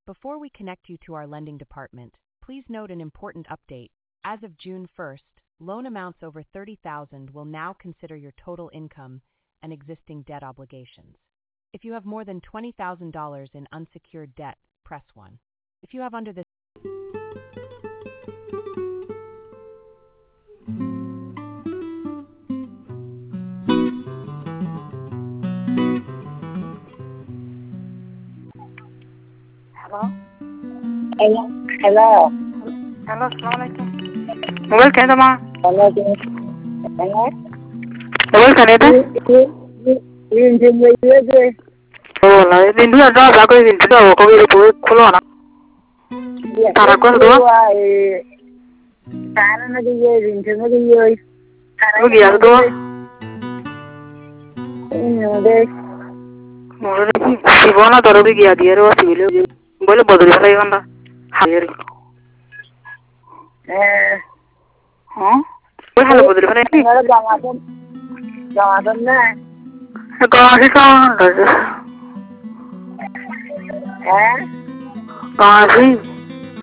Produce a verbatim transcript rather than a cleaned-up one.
Before we connect you to our lending department, please note an important update. As of June first, loan amounts over thirty thousand dollars will now consider your total income and existing debt obligations. If you have more than twenty thousand dollars in unsecured debt, press one. If you have under this Hello? Hello. Hello. Hello, assalamualaikum. Mobile kaya tama? Hello. Hello. Mobile kaya ta? Yun din mo yun. Oh, la, din dua dah aku din dua aku ini pun kulo na. Tara ko dua? Tara na din yun, din mo din yun. Aku dia dua. Ini deh. Mula si bona taruh dia dia ro si boleh boleh bodol lagi kan dah. Hari. Eh. Huh? Boleh halu bodol lagi. Nggak ada jangan jangan deh. Kau sih kan? Eh? Kau sih?